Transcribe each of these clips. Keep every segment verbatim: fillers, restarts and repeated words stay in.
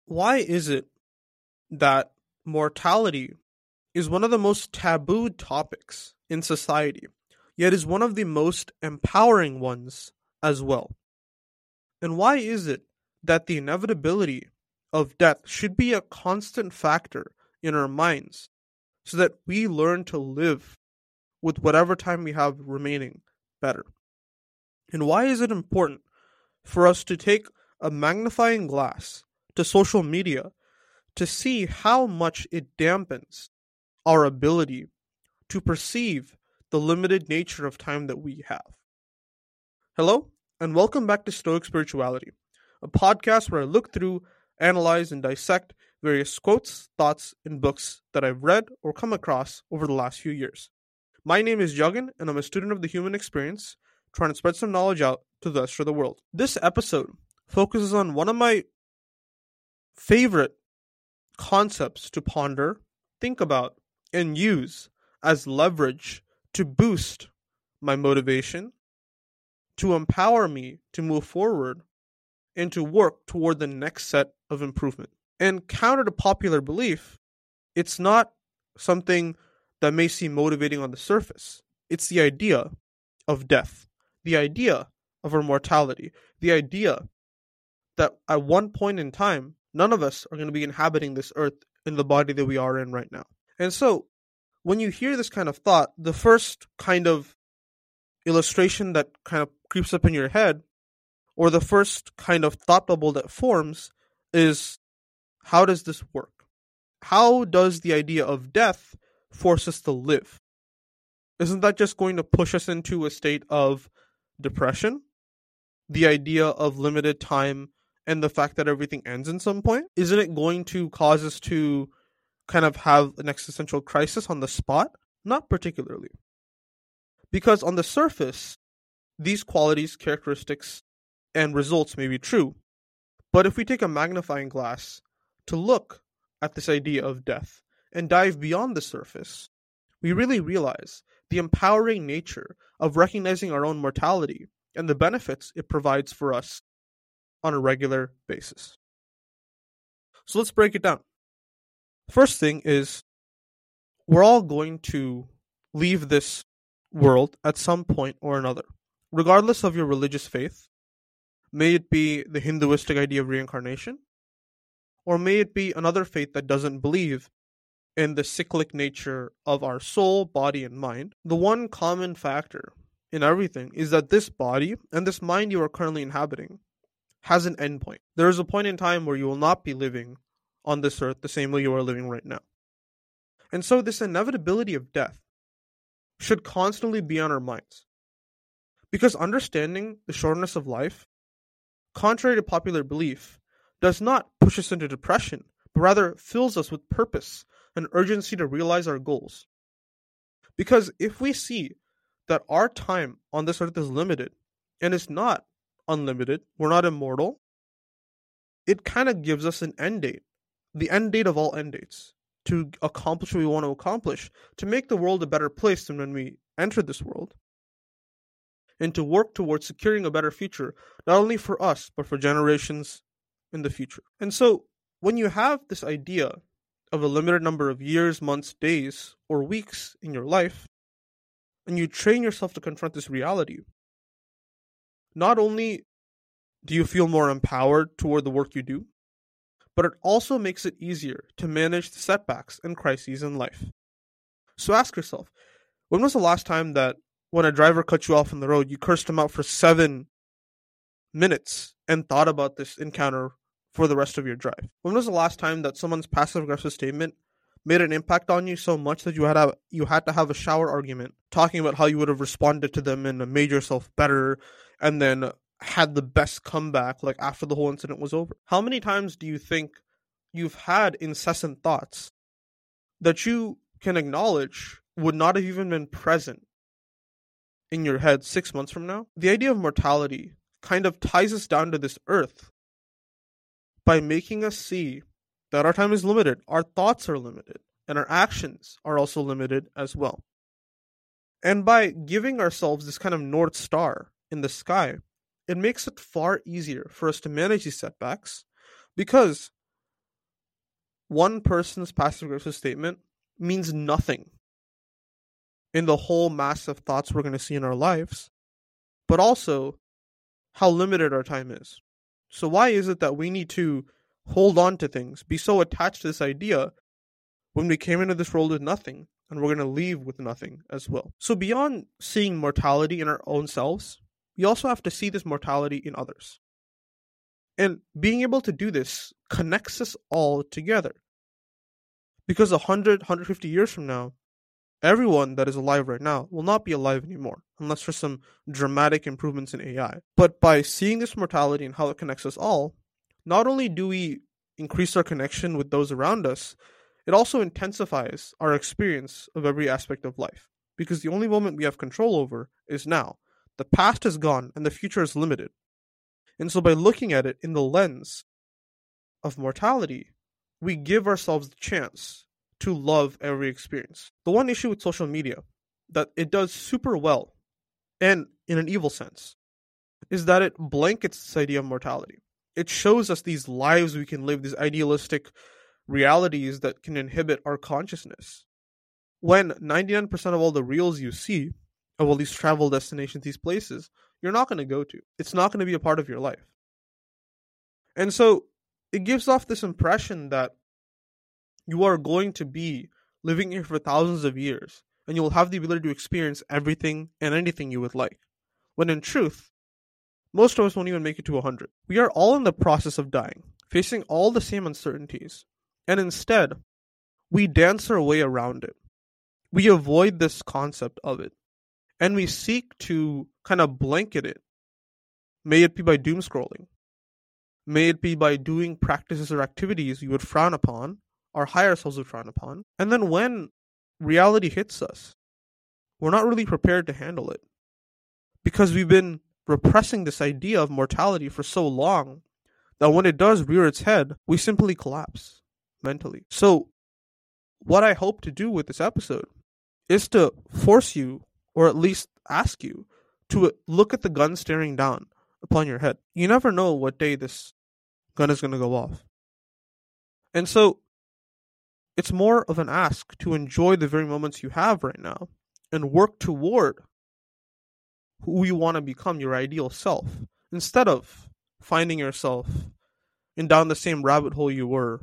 Why is it that mortality is one of the most tabooed topics in society, yet is one of the most empowering ones as well? And why is it that the inevitability of death should be a constant factor in our minds so that we learn to live with whatever time we have remaining better? And why is it important for us to take a magnifying glass to social media to see how much it dampens our ability to perceive the limited nature of time that we have? Hello, and welcome back to Stoic Spirituality, a podcast where I look through, analyze, and dissect various quotes, thoughts, and books that I've read or come across over the last few years. My name is Jagan, and I'm a student of the human experience, trying to spread some knowledge out to the rest of the world. This episode focuses on one of my favorite concepts to ponder, think about, and use as leverage to boost my motivation, to empower me to move forward, and to work toward the next set of improvement. And counter to popular belief, it's not something that may seem motivating on the surface. It's the idea of death, the idea of our mortality, the idea that at one point in time, none of us are going to be inhabiting this earth in the body that we are in right now. And so, when you hear this kind of thought, the first kind of illustration that kind of creeps up in your head, or the first kind of thought bubble that forms, is how does this work? How does the idea of death force us to live? Isn't that just going to push us into a state of depression? The idea of limited time and the fact that everything ends in some point? Isn't it going to cause us to kind of have an existential crisis on the spot? Not particularly. Because on the surface, these qualities, characteristics, and results may be true. But if we take a magnifying glass to look at this idea of death and dive beyond the surface, we really realize the empowering nature of recognizing our own mortality and the benefits it provides for us on a regular basis. So let's break it down. First thing is, we're all going to leave this world at some point or another, regardless of your religious faith. May it be the Hinduistic idea of reincarnation, or may it be another faith that doesn't believe in the cyclic nature of our soul, body, and mind. The one common factor in everything is that this body and this mind you are currently inhabiting has an endpoint. There is a point in time where you will not be living on this earth the same way you are living right now. And so this inevitability of death should constantly be on our minds. Because understanding the shortness of life, contrary to popular belief, does not push us into depression, but rather fills us with purpose and urgency to realize our goals. Because if we see that our time on this earth is limited, and it's not unlimited, we're not immortal, it kind of gives us an end date, the end date of all end dates, to accomplish what we want to accomplish, to make the world a better place than when we entered this world, and to work towards securing a better future, not only for us, but for generations in the future. And so, when you have this idea of a limited number of years, months, days, or weeks in your life, and you train yourself to confront this reality, not only do you feel more empowered toward the work you do, but it also makes it easier to manage the setbacks and crises in life. So ask yourself, when was the last time that when a driver cut you off on the road, you cursed him out for seven minutes and thought about this encounter for the rest of your drive? When was the last time that someone's passive-aggressive statement made an impact on you so much that you had a, you had to have a shower argument talking about how you would have responded to them and made yourself better, and then had the best comeback like after the whole incident was over? How many times do you think you've had incessant thoughts that you can acknowledge would not have even been present in your head six months from now? The idea of mortality kind of ties us down to this earth by making us see that our time is limited, our thoughts are limited, and our actions are also limited as well. And by giving ourselves this kind of North Star in the sky, it makes it far easier for us to manage these setbacks, because one person's passive-aggressive statement means nothing in the whole mass of thoughts we're going to see in our lives, but also how limited our time is. So why is it that we need to hold on to things, be so attached to this idea when we came into this world with nothing, and we're going to leave with nothing as well? So beyond seeing mortality in our own selves, we also have to see this mortality in others. And being able to do this connects us all together. Because one hundred, one hundred fifty years from now, everyone that is alive right now will not be alive anymore, unless there's some dramatic improvements in A I. But by seeing this mortality and how it connects us all, not only do we increase our connection with those around us, it also intensifies our experience of every aspect of life. Because the only moment we have control over is now. The past is gone and the future is limited. And so by looking at it in the lens of mortality, we give ourselves the chance to love every experience. The one issue with social media that it does super well, and in an evil sense, is that it blankets this idea of mortality. It shows us these lives we can live, these idealistic realities that can inhibit our consciousness. When ninety-nine percent of all the reels you see of all these travel destinations, these places, you're not going to go to. It's not going to be a part of your life. And so it gives off this impression that you are going to be living here for thousands of years, and you will have the ability to experience everything and anything you would like. When in truth, most of us won't even make it to one hundred. We are all in the process of dying, facing all the same uncertainties. And instead, we dance our way around it. We avoid this concept of it. And we seek to kind of blanket it. May it be by doom scrolling. May it be by doing practices or activities you would frown upon, our higher selves would frown upon. And then when reality hits us, we're not really prepared to handle it. Because we've been repressing this idea of mortality for so long that when it does rear its head, we simply collapse mentally. So what I hope to do with this episode is to force you, or at least ask you, to look at the gun staring down upon your head. You never know what day this gun is going to go off. And so it's more of an ask to enjoy the very moments you have right now and work toward who you want to become, your ideal self, instead of finding yourself in down the same rabbit hole you were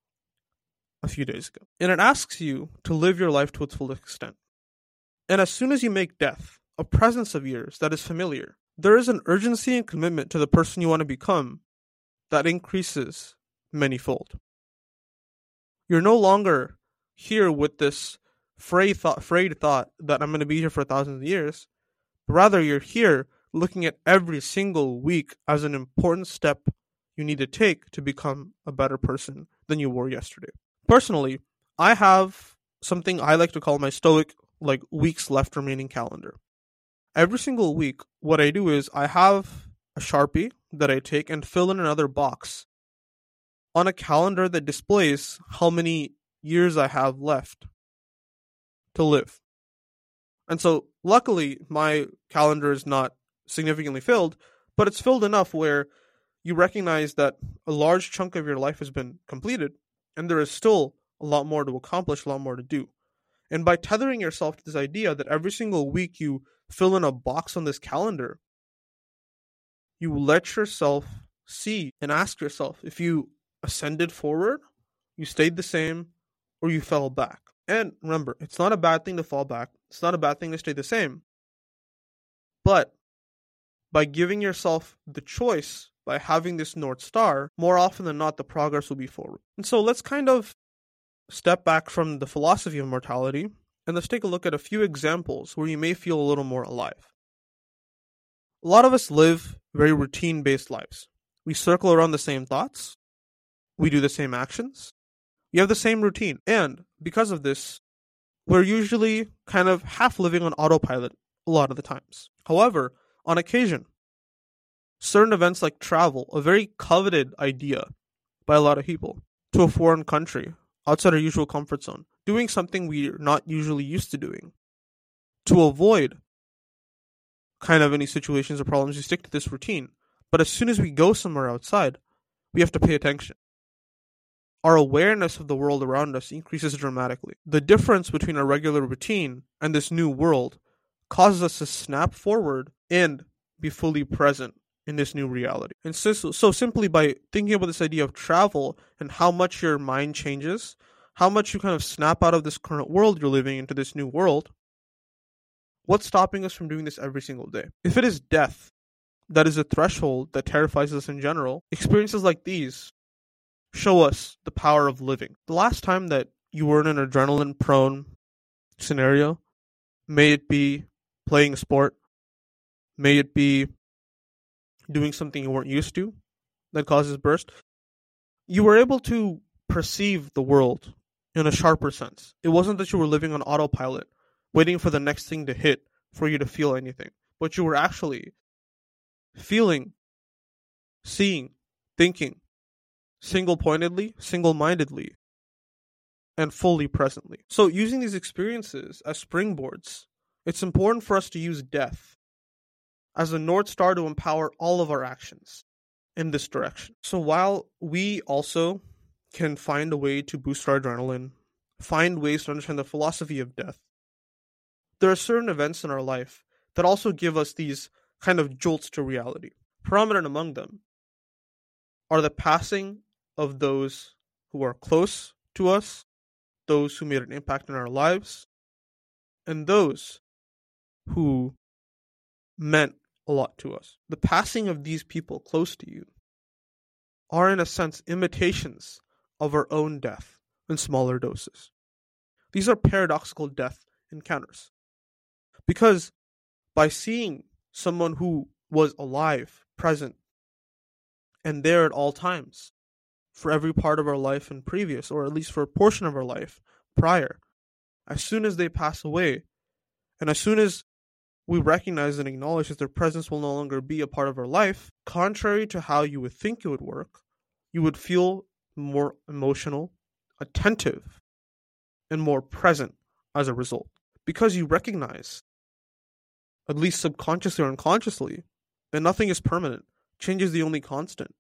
a few days ago. And it asks you to live your life to its full extent. And as soon as you make death a presence of yours that is familiar, there is an urgency and commitment to the person you want to become that increases manyfold. You're no longer here with this frayed thought, frayed thought that I'm going to be here for thousands of years. But rather, you're here looking at every single week as an important step you need to take to become a better person than you were yesterday. Personally, I have something I like to call my stoic, like, weeks left remaining calendar. Every single week, what I do is I have a Sharpie that I take and fill in another box on a calendar that displays how many years I have left to live. And so, luckily, my calendar is not significantly filled, but it's filled enough where you recognize that a large chunk of your life has been completed, and there is still a lot more to accomplish, a lot more to do. And by tethering yourself to this idea that every single week you fill in a box on this calendar, you let yourself see and ask yourself if you ascended forward, you stayed the same, or you fell back. And remember, it's not a bad thing to fall back. It's not a bad thing to stay the same. But by giving yourself the choice, by having this North Star, more often than not, the progress will be forward. And so let's kind of step back from the philosophy of mortality, and let's take a look at a few examples where you may feel a little more alive. A lot of us live very routine-based lives. We circle around the same thoughts. We do the same actions. We have the same routine. And because of this, we're usually kind of half living on autopilot a lot of the times. However, on occasion, certain events like travel, a very coveted idea by a lot of people, to a foreign country, outside our usual comfort zone, doing something we're not usually used to doing, to avoid kind of any situations or problems, we stick to this routine. But as soon as we go somewhere outside, we have to pay attention. our awareness of the world around us increases dramatically. The difference between our regular routine and this new world causes us to snap forward and be fully present in this new reality. And so, so simply by thinking about this idea of travel and how much your mind changes, how much you kind of snap out of this current world you're living into this new world, what's stopping us from doing this every single day? If it is death that is a threshold that terrifies us in general, experiences like these show us the power of living. The last time that you were in an adrenaline-prone scenario, may it be playing a sport, may it be doing something you weren't used to that causes burst, you were able to perceive the world in a sharper sense. It wasn't that you were living on autopilot, waiting for the next thing to hit for you to feel anything, but you were actually feeling, seeing, thinking, single-pointedly, single-mindedly, and fully presently. So using these experiences as springboards, it's important for us to use death as a North Star to empower all of our actions in this direction. So while we also can find a way to boost our adrenaline, find ways to understand the philosophy of death, there are certain events in our life that also give us these kind of jolts to reality. Prominent among them are the passing of those who are close to us, those who made an impact in our lives, and those who meant a lot to us. The passing of these people close to you are, in a sense, imitations of our own death in smaller doses. These are paradoxical death encounters. Because by seeing someone who was alive, present, and there at all times, for every part of our life and previous, or at least for a portion of our life prior, as soon as they pass away, and as soon as we recognize and acknowledge that their presence will no longer be a part of our life, contrary to how you would think it would work, you would feel more emotional, attentive, and more present as a result. Because you recognize, at least subconsciously or unconsciously, that nothing is permanent. Change is the only constant.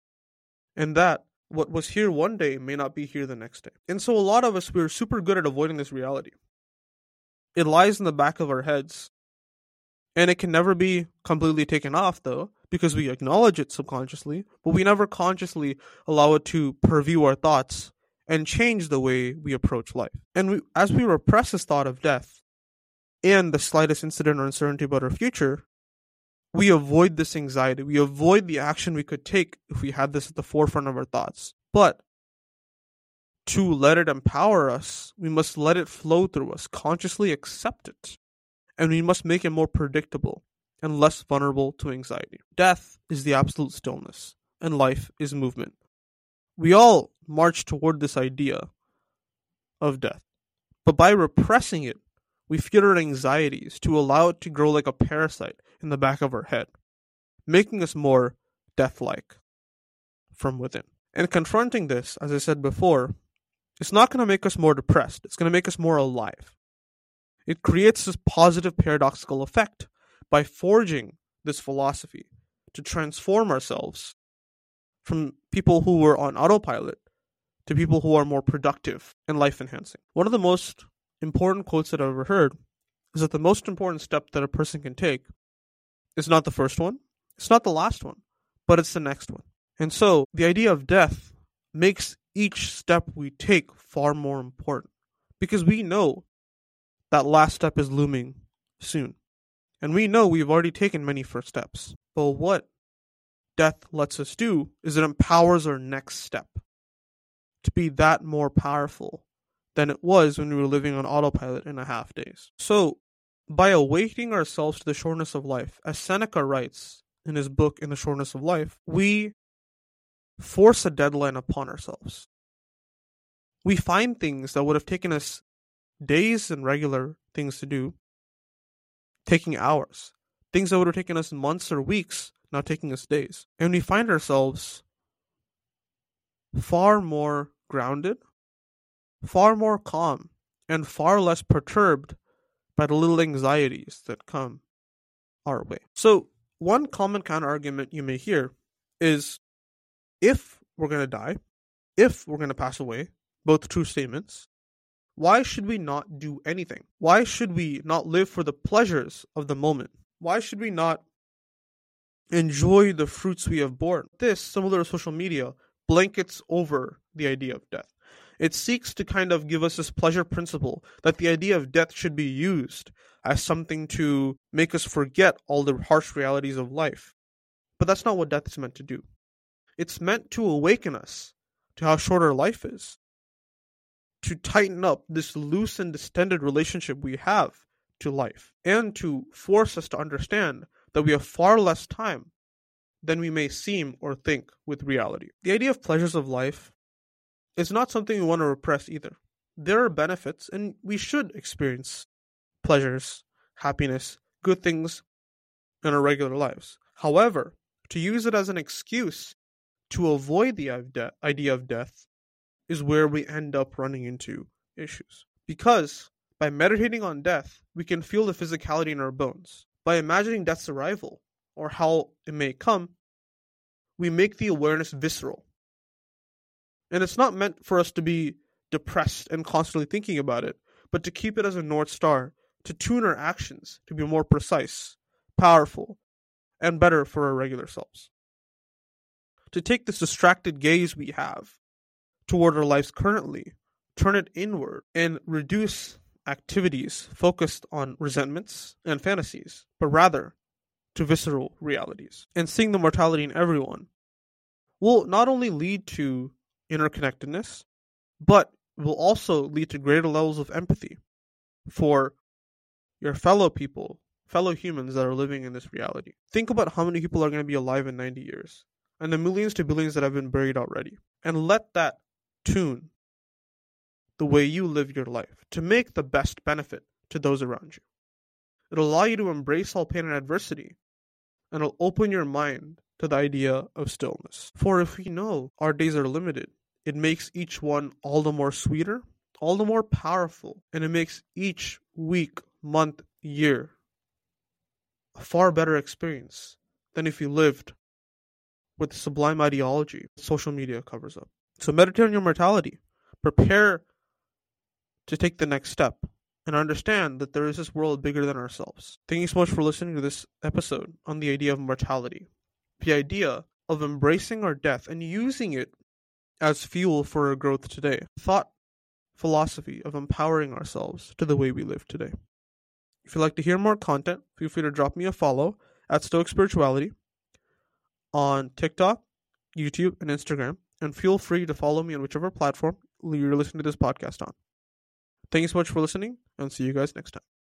And that what was here one day may not be here the next day. And so a lot of us, we're super good at avoiding this reality. It lies in the back of our heads. And it can never be completely taken off, though, because we acknowledge it subconsciously, but we never consciously allow it to purview our thoughts and change the way we approach life. And we, as we repress this thought of death and the slightest incident or uncertainty about our future, we avoid this anxiety. We avoid the action we could take if we had this at the forefront of our thoughts. But to let it empower us, we must let it flow through us, consciously accept it. And we must make it more predictable and less vulnerable to anxiety. Death is the absolute stillness, and life is movement. We all march toward this idea of death, but by repressing it, we feed our anxieties to allow it to grow like a parasite in the back of our head, making us more death-like from within. And confronting this, as I said before, it's not going to make us more depressed. It's going to make us more alive. It creates this positive paradoxical effect by forging this philosophy to transform ourselves from people who were on autopilot to people who are more productive and life-enhancing. One of the most important quotes that I've ever heard is that the most important step that a person can take is not the first one, it's not the last one, but it's the next one. And so the idea of death makes each step we take far more important because we know that last step is looming soon. And we know we've already taken many first steps. But what death lets us do is it empowers our next step to be that more powerful than it was when we were living on autopilot in a half days. So, by awakening ourselves to the shortness of life, as Seneca writes in his book In the Shortness of Life, we force a deadline upon ourselves. We find things that would have taken us days and regular things to do, taking hours. Things that would have taken us months or weeks, now taking us days. And we find ourselves far more grounded, far more calm, and far less perturbed by the little anxieties that come our way. So, one common counter-argument you may hear is, if we're going to die, if we're going to pass away, both true statements, why should we not do anything? Why should we not live for the pleasures of the moment? Why should we not enjoy the fruits we have borne? This, similar to social media, blankets over the idea of death. It seeks to kind of give us this pleasure principle that the idea of death should be used as something to make us forget all the harsh realities of life. But that's not what death is meant to do. It's meant to awaken us to how short our life is, to tighten up this loose and distended relationship we have to life, and to force us to understand that we have far less time than we may seem or think with reality. The idea of pleasures of life is not something we want to repress either. There are benefits, and we should experience pleasures, happiness, good things in our regular lives. However, to use it as an excuse to avoid the idea of death is where we end up running into issues. Because by meditating on death, we can feel the physicality in our bones. By imagining death's arrival, or how it may come, we make the awareness visceral. And it's not meant for us to be depressed and constantly thinking about it, but to keep it as a North Star, to tune our actions to be more precise, powerful, and better for our regular selves. To take this distracted gaze we have toward our lives currently, turn it inward, and reduce activities focused on resentments and fantasies, but rather to visceral realities. And seeing the mortality in everyone will not only lead to interconnectedness, but will also lead to greater levels of empathy for your fellow people, fellow humans that are living in this reality. Think about how many people are going to be alive in ninety years, and the millions to billions that have been buried already. And let that tune the way you live your life to make the best benefit to those around you. It'll allow you to embrace all pain and adversity, and it'll open your mind to the idea of stillness. For if we know our days are limited, it makes each one all the more sweeter, all the more powerful, and it makes each week, month, year a far better experience than if you lived with the sublime ideology social media covers up. So meditate on your mortality. Prepare to take the next step and understand that there is this world bigger than ourselves. Thank you so much for listening to this episode on the idea of mortality. The idea of embracing our death and using it as fuel for our growth today. Thought philosophy of empowering ourselves to the way we live today. If you'd like to hear more content, feel free to drop me a follow at Stoic Spirituality on TikTok, YouTube, and Instagram, and feel free to follow me on whichever platform you're listening to this podcast on. Thank you so much for listening, and see you guys next time.